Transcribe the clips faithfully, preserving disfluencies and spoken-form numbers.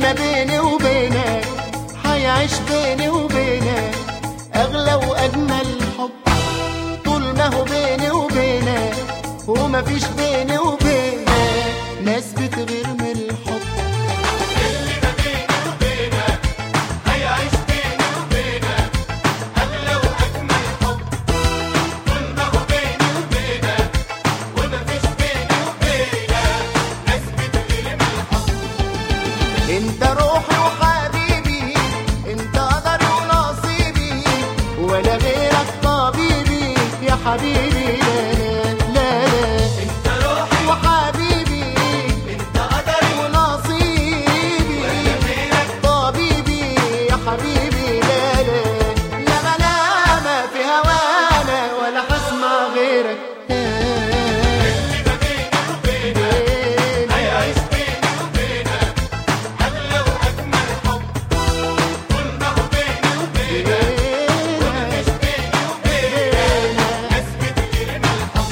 ما بيني وبينك حيعيش بيني وبينك أغلى وأجمل حب. طول ما هو بيني وبينك وما فيش بيني وبينك ناس بتغير من الحب. اللي ما بيني وبينك هيعيش بيني وبينك أغلى وأجمل حب. طول ما هو بيني وبينك وما فيش بيني وبينك ناس بتغير من الحب. انت روحي وحبيبي، انت قدري ونصيبي، ولا غيرك طبيبي يا حبيبي. لا لا لا انت روحي وحبيبي، انت قدري ونصيبي، ولا غيرك طبيبي يا حبيبي. لا لا لا ملامة في هوانا ولا هسمع غيرك. اللي ما بيني وبينك هيعيش بيني وبينك أغلى وأجمل حب. طول ما هو بيني وبينك وما فيش بيني وبينك ناس بتغير من الحب.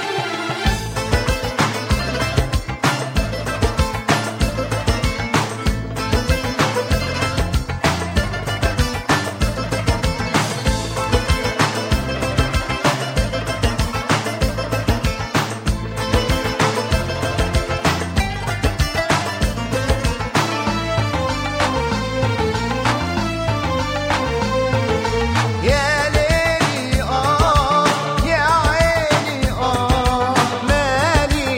يا ليلي آه يا عيني آه مالي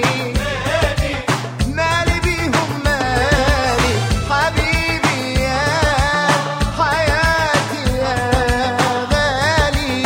مالي بيهم مالي حبيبي يا حياتي يا غالي.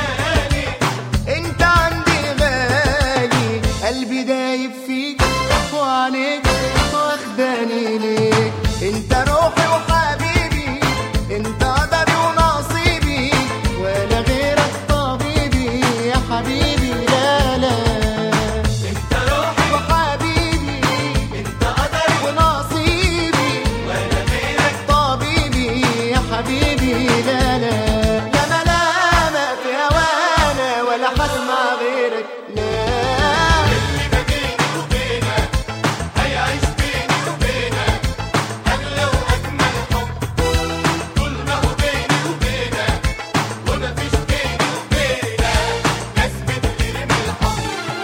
انت عندي غالي قلبي دايب فيك وعينيك واخداني ليك. انت روحي وحبيبي، انت قدري ونصيبي، ولا غيرك طبيبي يا حبيبي. لا لا انت روحي وحبيبي، انت قدري ونصيبي، ولا غيرك طبيبي يا حبيبي. لا لا لا ملامة في هوانا ولا هسمع غيرك. لا اللي ما بيني وبينك هيعيش بيني وبينك أغلى وأجمل حب. طول ما هو بيني وبينك وما فيش بيني وبينك ناس بتغير من الحب.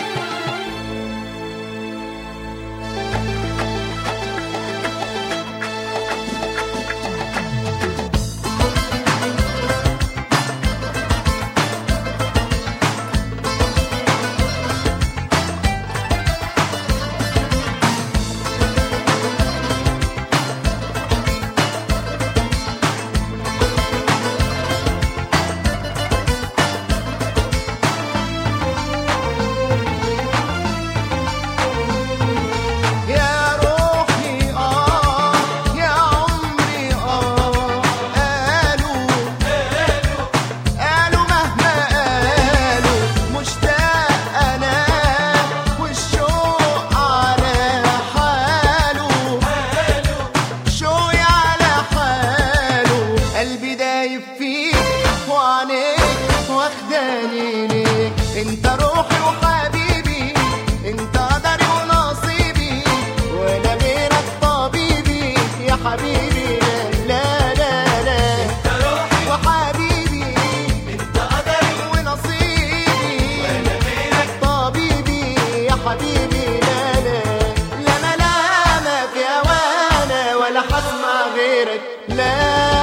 يا روحي آه يا عمري آه قالوا قالوا مهما قالوا مشتاق أنا والشوق على حاله. شوقي على حاله قلبي دايب فيك وعينيك واخداني ليك. انت روحي وحبيبي، انت قدري ونصيبي، ولا غيرك طبيبي يا حبيبي. لا لا لا انت روحي وحبيبي، انت قدري ونصيبي، ولا غيرك طبيبي يا حبيبي. لا لا لا ملامة في هوانا ولا هسمع غيرك. لا